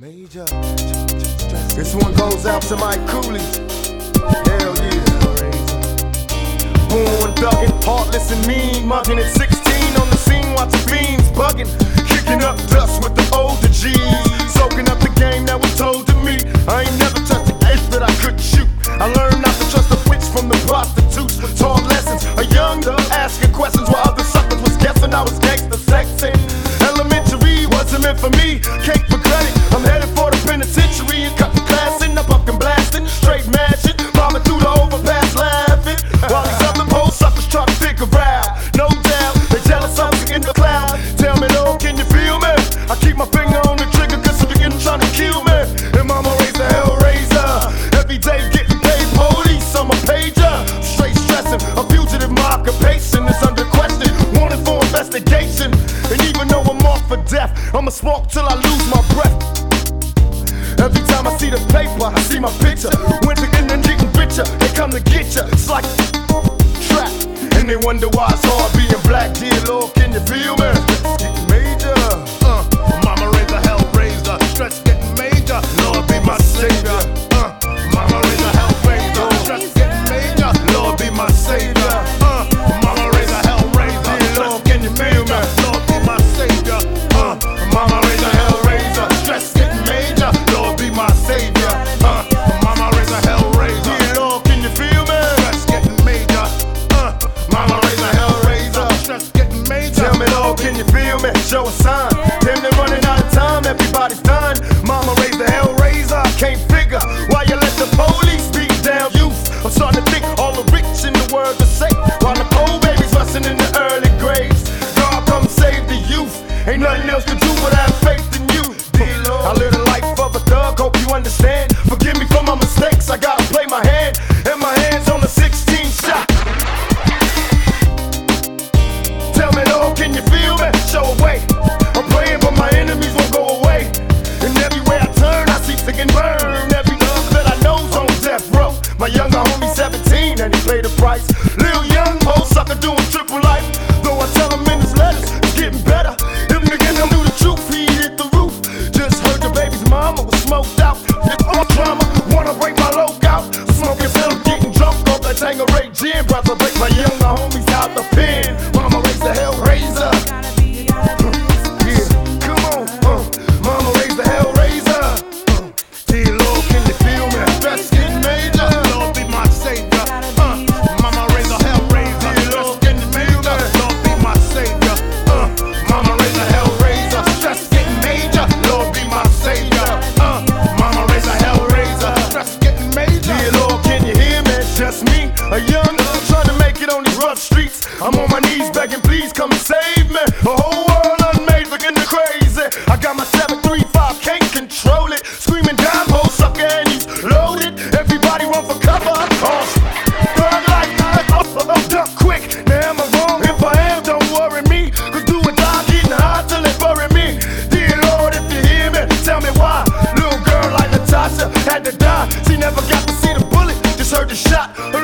Major. This one goes out to my coolies. Hell yeah. Born thuggin', heartless and mean, muggin' at 16 on the scene, watching fiends buggin', kicking up dust with the older G's, soaking up the game that was told to me. I ain't never touched the edge that I couldn't shoot. I learned not to trust the witch from the prostitutes. Taught lessons, a young thug asking questions while other suckers was guessing I was gangsta sexing. Elementary wasn't meant for me, cake for credit. I'm headed for the penitentiary and cut the class in. I'm pumpkin blasting, straight mashing, bombing through the overpass laughing. While these other pole suckers try to figure out, no doubt, they jealous of me in the cloud. Tell me, Lord, can you feel me? I keep my finger on the trigger cause some begin trying to kill me. And mama raised a hellraiser, every day getting paid police, I'm a pager. Straight stressing, a fugitive, my occupation is under question, wanted for investigation. And even though I'm off for death, I'ma smoke till I lose my breath. Every time I see the paper, I see my picture. Winter in the getting richer, they come to get ya. It's like trap, and they wonder why it's hard being black. Dear Lord, can you feel me? Stress getting major. Mama raised a hellraiser, stress getting major. Lord be my savior. Mama raised a hellraiser, stress getting major. Lord be my savior. Mama raised a hellraiser, stress getting major. Lord be my savior. Mama raised a hellraiser, stress getting major. Lord be my savior. Mama raised a hellraiser. Dear Lord, can you feel me? Stress getting major. Mama raised a hellraiser, stress getting major. Tell me, Lord, can you feel me? Show a sign. Damn, they're running out of time, everybody's done. Mama raised the hellraiser, I can't figure why you let the police beat down youth. I'm starting to think all the rich in the world are safe, while the poor babies rusting in the early grades. God, come save the youth. Ain't nothing else to do but have faith in you. I live the life of a thug, hope you understand. Forgive me for my mistakes, I gotta play my hand. And my hands on the 16 shot. Tell me, Lord, can you feel me? Show a way. I'm praying but my enemies won't go away. And everywhere I turn, I see sick and burn. Every dog that I know's on death row. My younger homie 17 and he paid the price. Lil young ho sucker doing triple life. Though I tell him in his letters, it's getting better. Him niggas knew the truth, he hit the roof. Just heard the baby's mama was smoked out. It's all drama, wanna break my loc out. Smoking till I'm getting drunk off that Tanqueray gin. Brother break my younger homies out the pen. Mama raised the hellraiser. Yeah, come on, Mama raised the hellraiser. Dear Lord, can you feel me? Stress getting major. Lord be my savior. Mama raised a hellraiser, stress getting major. Lord be my savior. Mama raised a hellraiser, stress getting major. Lord be my savior. Mama raised a hellraiser, stress getting major. Dear Lord, can you hear me? Just me, a young trying to make it on these rough streets. I'm on my knees begging, please come and save me. The whole world unmade, looking crazy. I got my 735, can't control it. Screaming down, pole sucker, and he's loaded. Everybody run for cover. Burn like I'm duck quick. Now am I wrong? If I am, don't worry me. Cause do or die, getting high till they bury me. Dear Lord, if you hear me, tell me why. Little girl like Natasha had to die. She never got to see the bullet, just heard the shot.